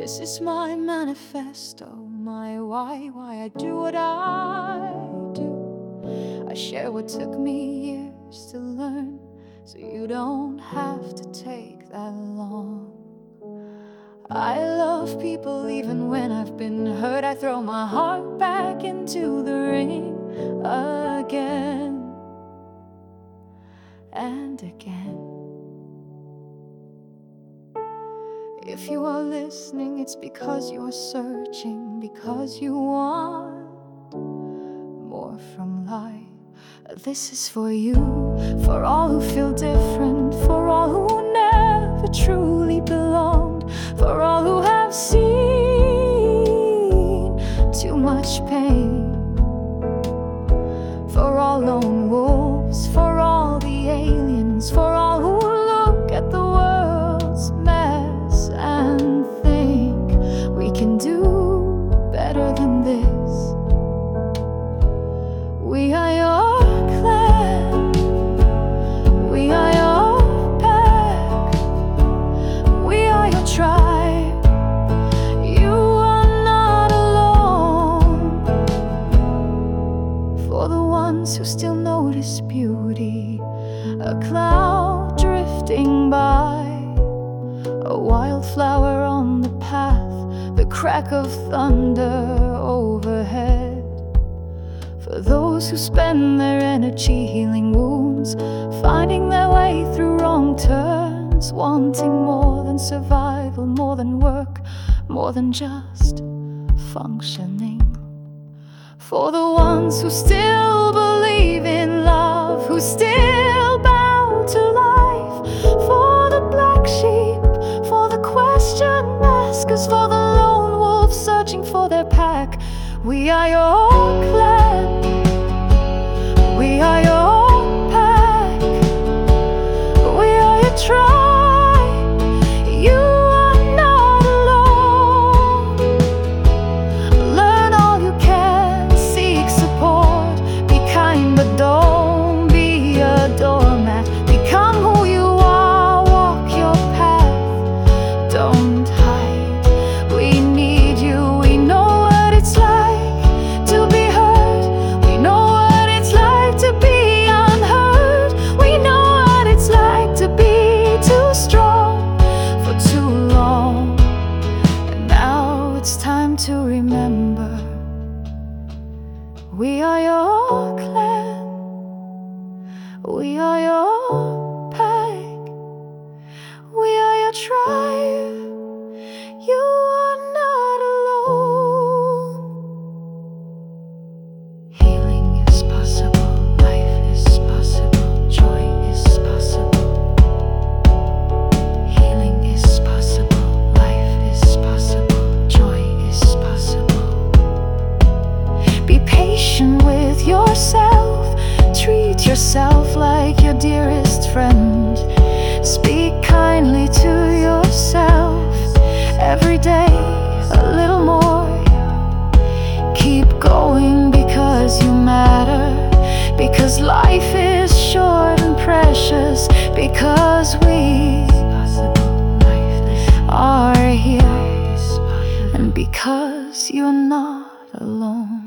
This is my manifesto, my why I do what I do. I share what took me years to learn, so you don't have to take that long. I love people even when I've been hurt. I throw my heart back into the ring again and again. If you are listening, it's because you are searching, because you want more from life. This is for you, for all who feel different, for all who never truly belonged, for all who have seen too much pain, for all lone wolves, for all the aliens, for all who look at the world's mess and think we can do better than this. We are your clan, we are your pack, we are your tribe. You are not alone. For the ones who still notice beauty, a cloud drifting by, a wildflower on the path, the crack of thunder overhead. For those who spend their energy healing wounds, finding their way through wrong turns, wanting more than survival, more than work, more than just functioning. For the ones who still believe in love, who still bow to life, for the black sheep, for the question askers, for the lone wolf searching for their pack. We are your clan, we are your pack, we are your tribe. You are not alone. Learn all you can, seek support, be kind but don't be a doormat. Become who you are, walk your path, don't hide. We need you, we know what it's like to be heard, we know what it's like to be unheard, we know what it's like to be too strong for too long. And now it's time to remember, we are your clan, we are your pack, we are your tribe. You are not alone. Healing is possible, life is possible, joy is possible. Healing is possible, life is possible, joy is possible. Be patient with yourself, treat yourself like your dearest friend. Speak kindly to yourself every day, a little more. Keep going because you matter, because life is short and precious, because we are here, and because you're not alone.